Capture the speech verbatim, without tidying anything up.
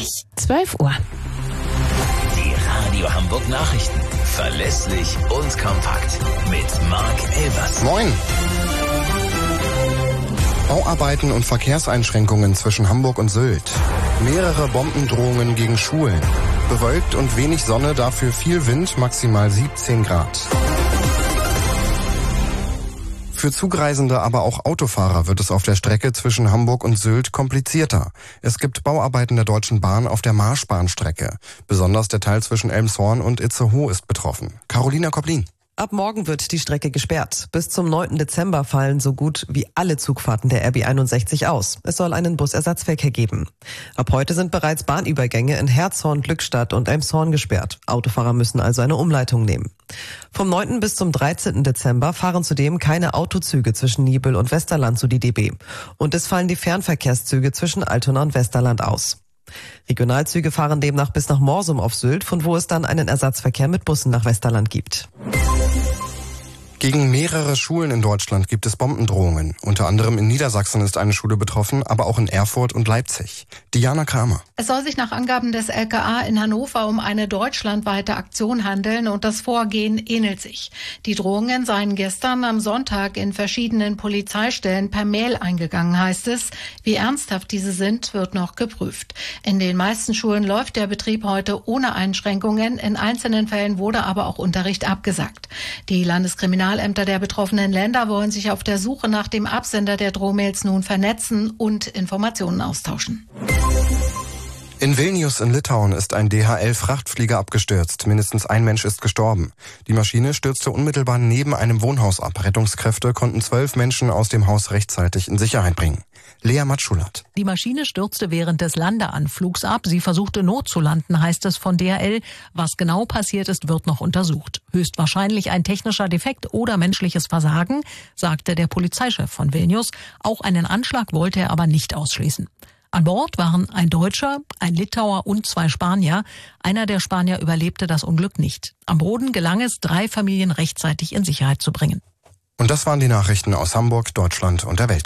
richtig. zwölf Uhr. Die Radio Hamburg Nachrichten. Verlässlich und kompakt. Mit Marc Elvers. Moin. Bauarbeiten und Verkehrseinschränkungen zwischen Hamburg und Sylt. Mehrere Bombendrohungen gegen Schulen. Bewölkt und wenig Sonne, dafür viel Wind, maximal siebzehn Grad. Für Zugreisende, aber auch Autofahrer wird es auf der Strecke zwischen Hamburg und Sylt komplizierter. Es gibt Bauarbeiten der Deutschen Bahn auf der Marschbahnstrecke. Besonders der Teil zwischen Elmshorn und Itzehoe ist betroffen. Carolina Koplin. Ab morgen wird die Strecke gesperrt. Bis zum neunten Dezember fallen so gut wie alle Zugfahrten der R B einundsechzig aus. Es soll einen Busersatzverkehr geben. Ab heute sind bereits Bahnübergänge in Herzhorn, Glückstadt und Elmshorn gesperrt. Autofahrer müssen also eine Umleitung nehmen. Vom neunten bis zum dreizehnten Dezember fahren zudem keine Autozüge zwischen Nibel und Westerland zu D D B. Und es fallen die Fernverkehrszüge zwischen Altona und Westerland aus. Regionalzüge fahren demnach bis nach Morsum auf Sylt, von wo es dann einen Ersatzverkehr mit Bussen nach Westerland gibt. Gegen mehrere Schulen in Deutschland gibt es Bombendrohungen. Unter anderem in Niedersachsen ist eine Schule betroffen, aber auch in Erfurt und Leipzig. Diana Kramer. Es soll sich nach Angaben des L K A in Hannover um eine deutschlandweite Aktion handeln und das Vorgehen ähnelt sich. Die Drohungen seien gestern am Sonntag in verschiedenen Polizeistellen per Mail eingegangen, heißt es. Wie ernsthaft diese sind, wird noch geprüft. In den meisten Schulen läuft der Betrieb heute ohne Einschränkungen. In einzelnen Fällen wurde aber auch Unterricht abgesagt. Die Landeskriminalämter der betroffenen Länder wollen sich auf der Suche nach dem Absender der Drohmails nun vernetzen und Informationen austauschen. In Vilnius in Litauen ist ein D H L-Frachtflieger abgestürzt. Mindestens ein Mensch ist gestorben. Die Maschine stürzte unmittelbar neben einem Wohnhaus ab. Rettungskräfte konnten zwölf Menschen aus dem Haus rechtzeitig in Sicherheit bringen. Lea Matschulat. Die Maschine stürzte während des Landeanflugs ab. Sie versuchte notzulanden, heißt es von D H L. Was genau passiert ist, wird noch untersucht. Höchstwahrscheinlich ein technischer Defekt oder menschliches Versagen, sagte der Polizeichef von Vilnius. Auch einen Anschlag wollte er aber nicht ausschließen. An Bord waren ein Deutscher, ein Litauer und zwei Spanier. Einer der Spanier überlebte das Unglück nicht. Am Boden gelang es, drei Familien rechtzeitig in Sicherheit zu bringen. Und das waren die Nachrichten aus Hamburg, Deutschland und der Welt.